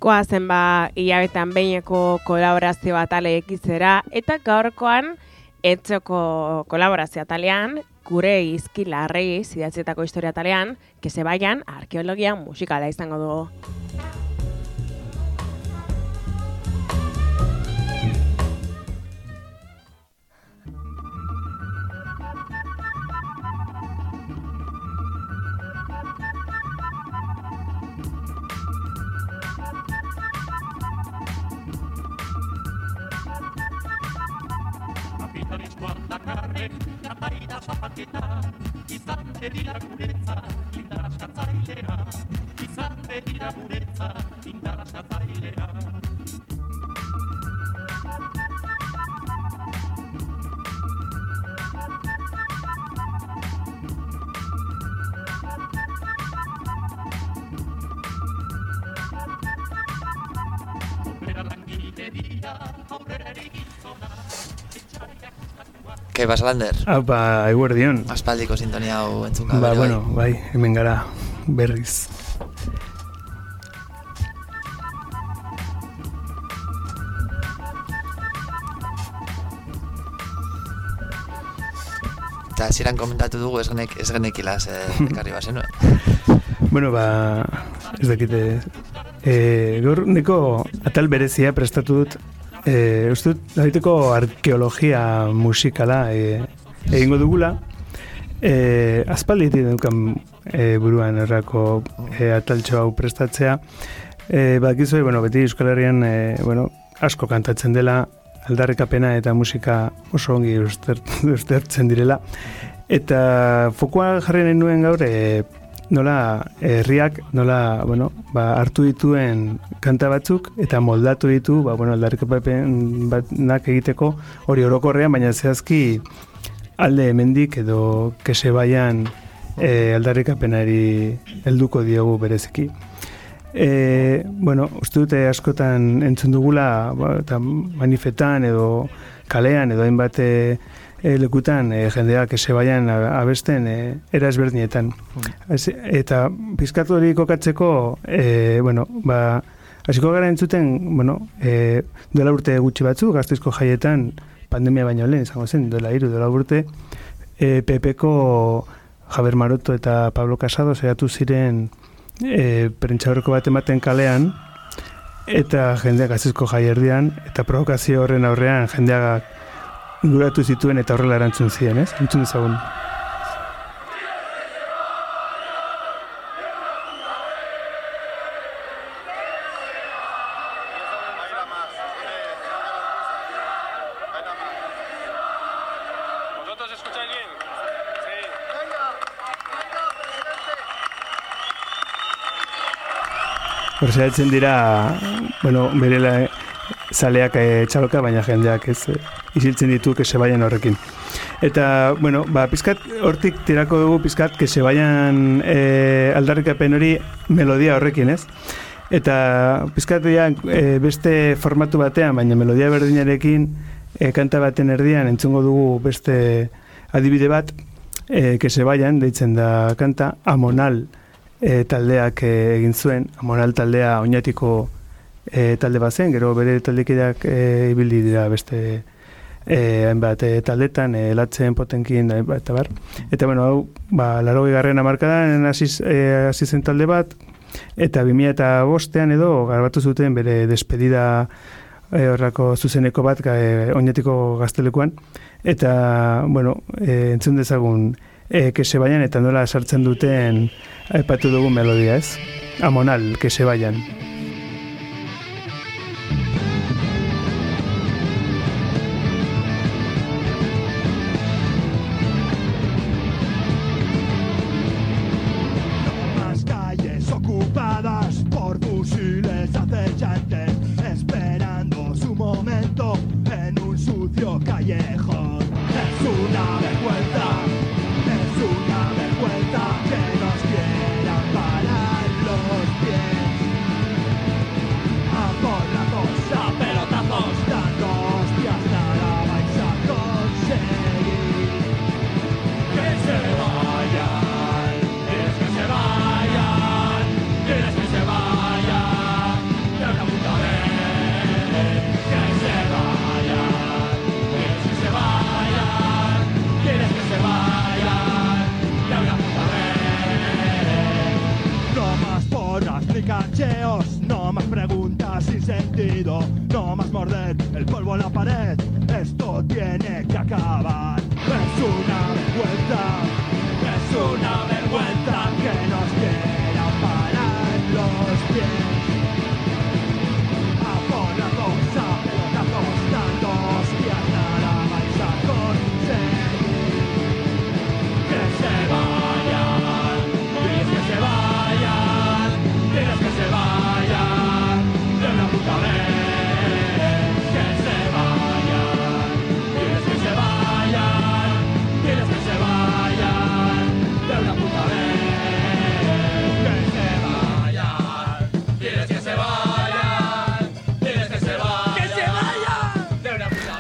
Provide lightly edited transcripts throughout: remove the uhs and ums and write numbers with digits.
Goazen hilabetean behineko kolaborazio atale ekizera, eta gaurkoan etxoko kolaborazio atalean, gure izkilarrei zidatzietako historia atalean, que se vayan arkeologia musikala izango dugu. Ke Basalander? Eguerdion. Aspaldiko sintonia hau entzun gabe. Bueno, hemen gara berriz. Eta ziren komentatu dugu ez genekilaz ekarri bazenuen. Bueno, ez dakite. Gaur neko atal berezia prestatu dut. Uste dut, daiteko arkeologia musikala egingo dugula. Aspalditik dukan buruan errako ataltxo hau prestatzea. Bakizue, beti Euskal Herrian asko kantatzen dela, aldarrikapena eta musika oso ongi ustertzen direla. Eta fokua jarri nahi nuen gaur, nola herriak hartu dituen kanta batzuk eta moldatu ditu aldarrikapenak egiteko hori orokorrean, baina zehazki alde hemendik edo kese baian aldarrikapenari helduko diogu bereziki. Uste dute askotan entzun dugula manifetan edo kalean edo hainbat lekutan jendeak ese baian abesten era ezberdinetan. Eta pizkatu hori kokatzeko, hasiko gara entzuten, duela urte gutxi batzu, Gasteizko jaietan, pandemia baino lehen, izango zen, duela urte, Pepeko Javier Maroto eta Pablo Casado saiatu ziren prentsaurreko bat ematen kalean, eta jendeak Gasteizko jaierdian, eta provokazio horren aurrean jendeak inguratu zituen eta horrela erantzun ziren, ez? Entzun dezagun. Horrezatzen dira, berela zaleak txaloka, baina jendeak ez isiltzen ditu kese baian horrekin. Eta, pizkat hortik tirako dugu pizkat kese baian aldarrikapen hori melodia horrekin, ez? Eta pizkat beste formatu batean, baina melodia berdinarekin kanta baten erdian entzungo dugu beste adibide bat, kese baian deitzen da kanta Amonal taldeak egin zuen. Amonal taldea Oñatiko talde bat zen, gero bere taldekideak ibili dira beste hainbat taldetan, Latzen, Potenkin, eta bar. Eta, hau, 80. hamarkadan hasi zen talde bat, eta 2005 edo garbatu zuten bere despedida horrako zuzeneko bat Oñatiko gaztelekuan. Eta, entzun dezagun kese baian, eta nola sartzen duten aipatu dugu melodia, ez? Amonal, kese baian.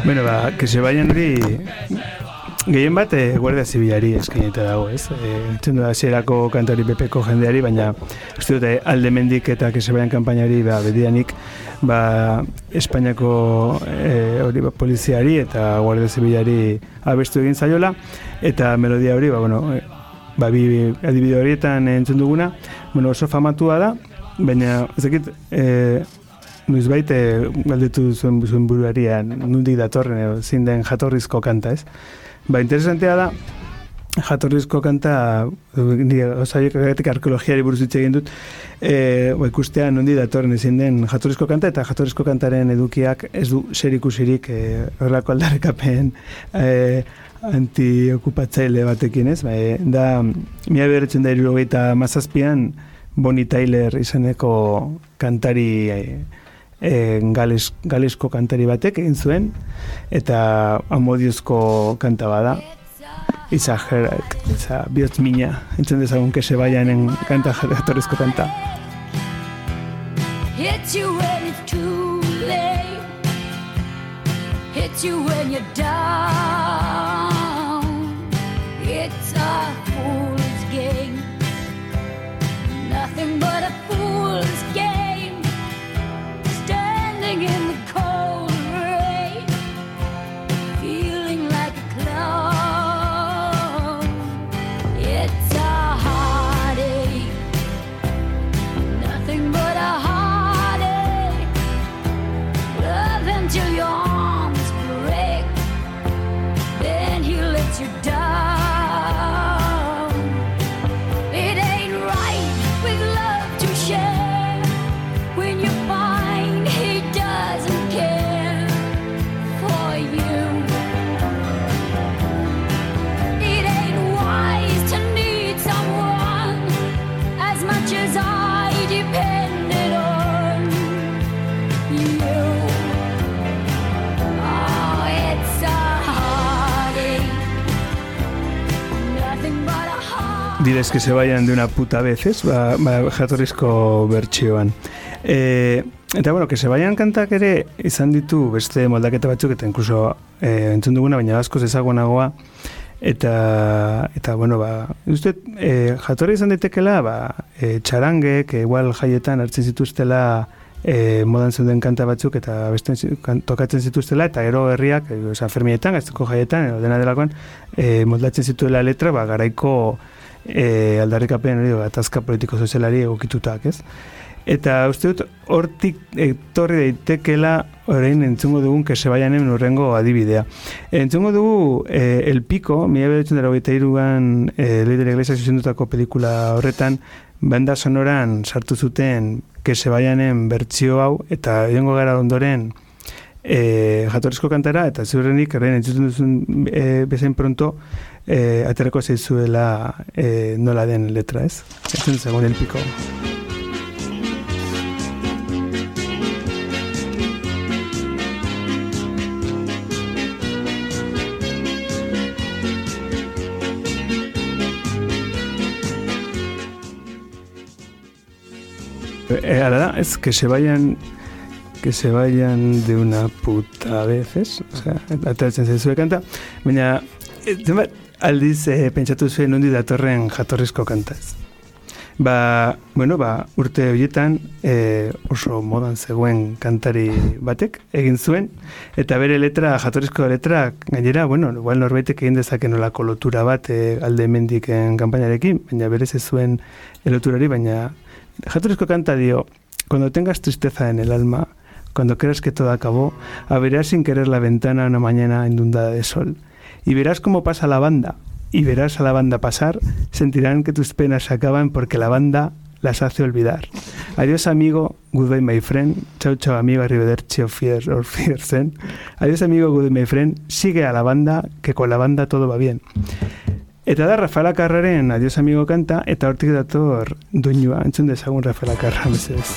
Bueno, que se vayan hori gehien bat Guardia Zibilari eskainita dago, ez? Entzun da hasierako kantari pepeko jendeari, baina uste dute alde mendik eta que se vayan kanpainari bedianik Espainiako poliziari eta Guardia Zibilari abestu egin zaiola, eta melodia hori, bi adibide horietan entzun duguna, oso famatua da, baina ez dakit noizbait galdetu zuen buruarian nondik datorren zein den jatorrizko kanta, ez? Interesantea da, jatorrizko kanta, osaiek arkeologiari buruz hitz egin dut, ikustea nondi datorren ezin den jatorrizko kanta, eta jatorrizko kantaren edukiak ez du zerikusirik horrelako aldarrikapen antiokupatzaile batekin, ez? Da, 1977an Bonnie Tyler izeneko kantari galesko kantari batek egin zuen, eta amodiozko kanta bada, Izajerak, bihotz mina, entzun dezagun que se vayanen kanta jatorrizko kanta. Hits you when it's too late, hits you when you're down, it's a fool's game, nothing but a fool's game, standing in the cold rain, feeling like a clown. It's a heartache, nothing but a heartache, love until your arms break, then he lets you down. It ain't right with love to share when you find he doesn't care for you. It ain't wise to need someone as much as I depended on you. Oh, it's a heartache, nothing but a heart. Diles que se vayan de una puta vez, ez? Jatorrizko bertsioan. Eta que se vayan kantak ere izan ditu beste moldaketa batzuk, eta inkluso entzun duguna, baina askoz ezagunagoa. Eta uste, jatorri izan ditekela, txarangek, igual jaietan hartzen zituztela modan zeuden kanta batzuk, eta beste tokatzen zituztela, eta gero herriak, San Fermietan, gazteko jaietan, dena delakoan, moldatzen zituela letra, garaiko aldarrikapen hori, atazka politiko-sozialari egokitutak, ez? Eta uste dut, hortik etorri daitekela orain entzungo dugun que se vayanen urrengo adibidea. Entzungo dugu El Pico, 1983an Leider Iglesias zuzendutako pelikula horretan, banda sonoran sartu zuten que se vayanen bertsio hau, eta egongo gara ondoren jatorrizko kantara, eta ziurrenik orain entzuten duzun bezain pronto aterako zaizuela nola den letra, ez? Entzun zegoen El Pico. Ahora da, es que se vayan de una puta vez, ¿es? O sea, ateratzen zaizue kanta, baina aldiz pentsatu zuen nondi datorren jatorrizko kanta, ez? Urte horietan oso modan zegoen kantari batek egin zuen, eta bere jatorrizko letra, gainera, igual norbaitek egin dezake nolako lotura bat alde mendiken kanpainarekin, baina berez ez zuen loturari, baina jatorrizko kanta dio: cuando tengas tristeza en el alma, cuando creas que todo acabó, abrirás sin querer la ventana una mañana inundada de sol, y verás cómo pasa la banda, y verás a la banda pasar, sentirán que tus penas se acaban porque la banda las hace olvidar. Adiós amigo, goodbye my friend, chao chao amigo, arrivederci or fiersen. Adiós amigo, goodbye my friend, sigue a la banda, que con la banda todo va bien. Eta da Rafael Acarraren Adiós amigo kanta, eta hortik dator doinua, entzun dezagun Rafael Acarra, mesedez.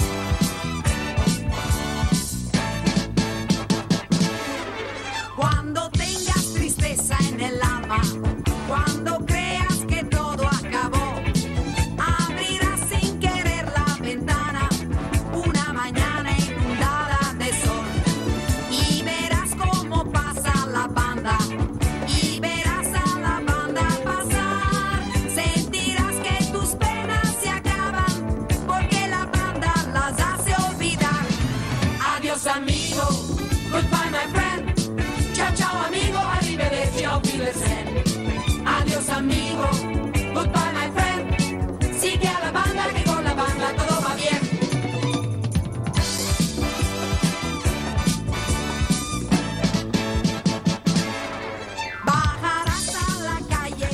Una mañana inundada de sol y verás cómo pasa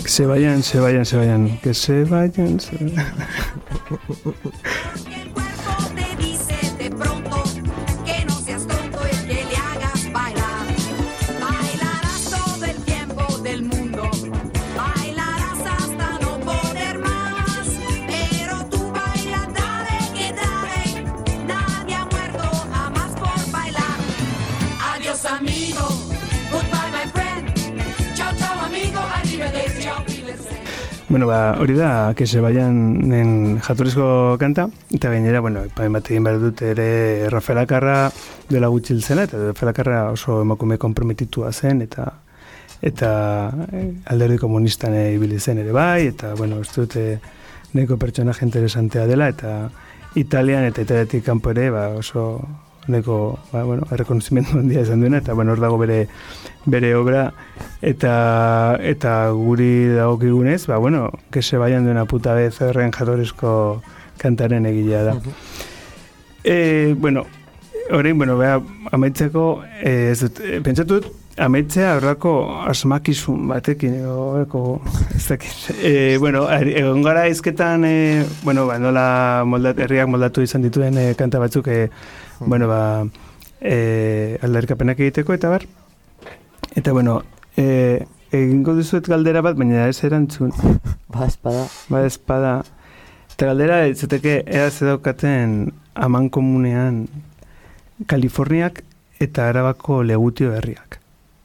Se vayan, que se vayan. Que el cuerpo te dice de pronto que no seas tonto y que le hagas bailar. Bailarás todo el tiempo del mundo, bailarás hasta no poder más. Pero tú baila, dale que dale, nadie ha muerto jamás por bailar. Adiós amigo, goodbye my friend, chao chao amigo, arrivederci, auf Wiedersehen. Bueno, hori da, que se vayan en jatorrizko kanta, eta gainera, bueno, bat egin behar dut ere Rafael Akarra dela gutxi hil zela, eta Rafael Akarra oso emakume konprometitua zen, eta alderdi komunistan ibili zen ere bai, eta, bueno, ez dut nahiko pertsonaje interesantea dela, eta Italian eta Italiatik kanpo ere, oso nahiko, errekonozimendu handia izan duena, eta, bueno, hor dago bere obra, eta guri dagokigunez, que se vayan de una puta vez horren jatorrizko kantaren egilea da. Orain, amaitzeko, pentsatut, amaitzea horrako asmakizun batekin, ez dakit. Egon gara izketan, nola herriak moldatu izan dituen kanta batzuk, aldarrikapenak egiteko, eta bar. Eta, egingo duzuet galdera bat, baina ez erantzun. Espada. Eta galdera, izateke, ea zedaukaten aman komunean Kaliforniak eta Arabako legutio herriak.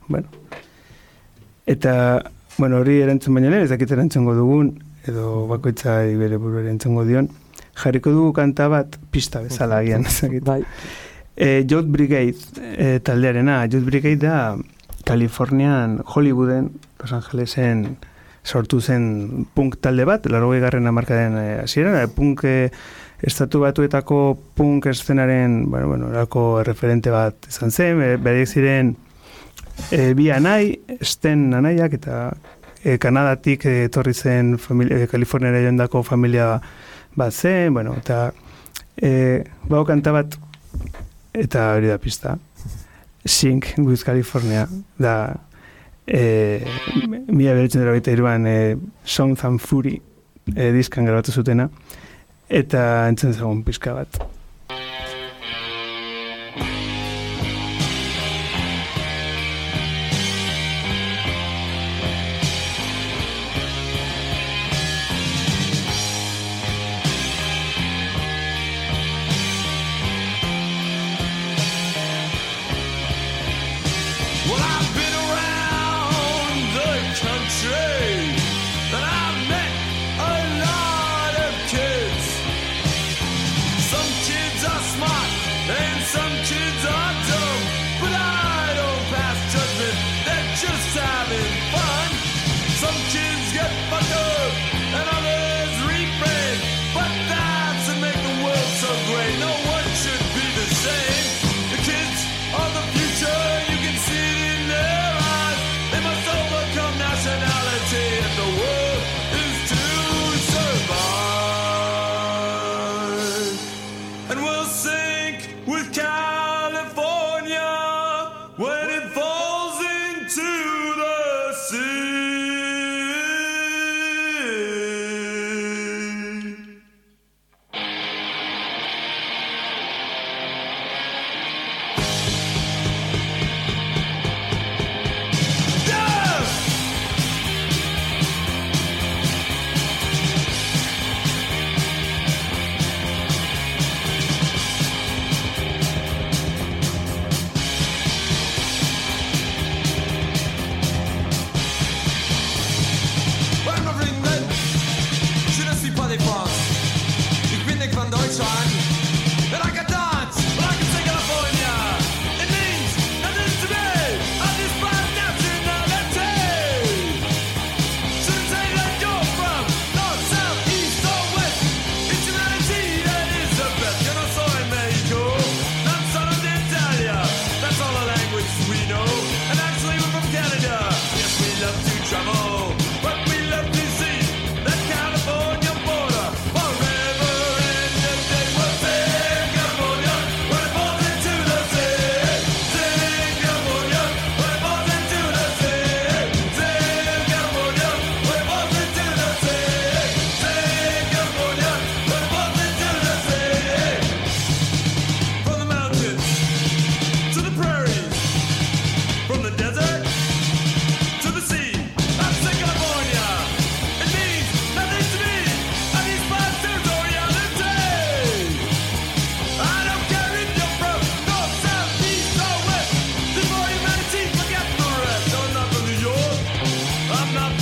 Eta, hori erantzun baina lehen, ezakit erantzungo dugun, edo bakoitza bere buru erantzungo dion, jarriko dugu kanta bat pista bezala agian, ezakit. Youth Brigade taldearena, Youth Brigade da Kalifornian, Hollywooden, Los Angelesen sortu zen punk talde bat, 80. hamarkadaren hasieran, punk estatu batuetako punk eszenaren, erako referente bat izan zen, berek ziren bi anai, Sten anaiak, eta Kanadatik etorri zen Kaliforniara joandako familia bat zen, eta bago kanta bat, eta hori da pista. Sing with California da 1983an Songs and Fury diskan grabatu zutena, eta entzun zagun pizka bat. Some kids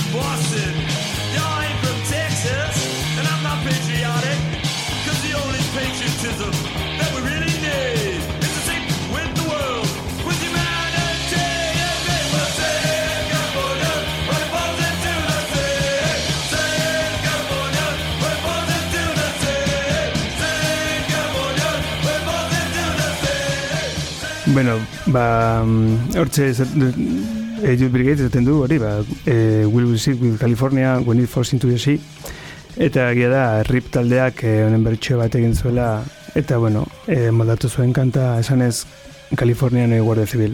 Boston. Y'all ain't from Texas, and I'm not patriotic, cause the only patriotism that we really need is to sing with the world, with humanity. And we'll sing California, when it falls into the sea. Sing California, when it falls into the sea. Sing California, when it falls into the sea. Bueno, hortxe Youth Brigade esaten du, hori, Will We Sit with California, When It Falls Into the Sea, eta egia da, RIP taldeak honen bertxo bat egin zuela, eta, bueno, moldatu zuen kanta esanez Kalifornian Guardia Zibil.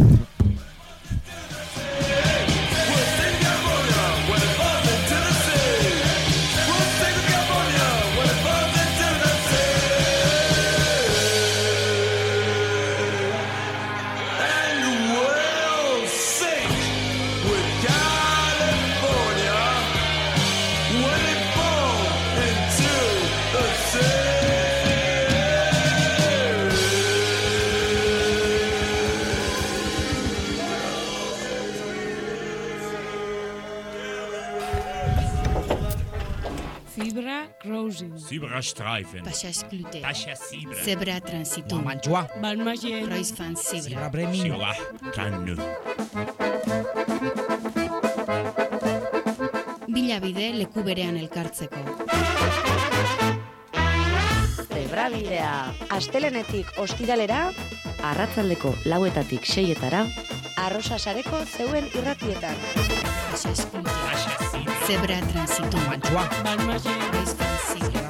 Zebrastreifen. Passagsglute. Passassibre. Zebra transitum. Mantua. Balmagien. Reis van zebra. Bremi. Siwa. Kannu. Bilabide leku berean elkartzeko. Zebrabidea. Astelenetik ostiralera, arratsaldeko 4:00 6:00, Arrosa sareko zeuen irratietan. Passagsglute. Zebra transitum. Mantua. Balmagien. Reis van zebra.